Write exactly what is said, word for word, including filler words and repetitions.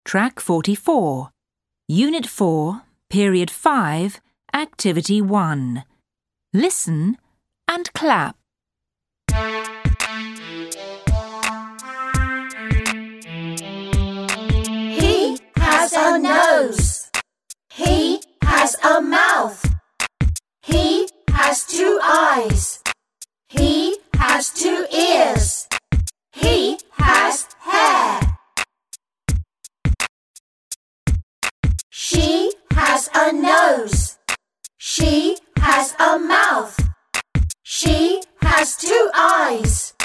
Track forty-four, Unit four, Period five, Activity one. Listen and clap. He has a nose. He has a mouth. He has two eyes. He has two ears. He has hair. She has a nose. She has a mouth. She has two eyes.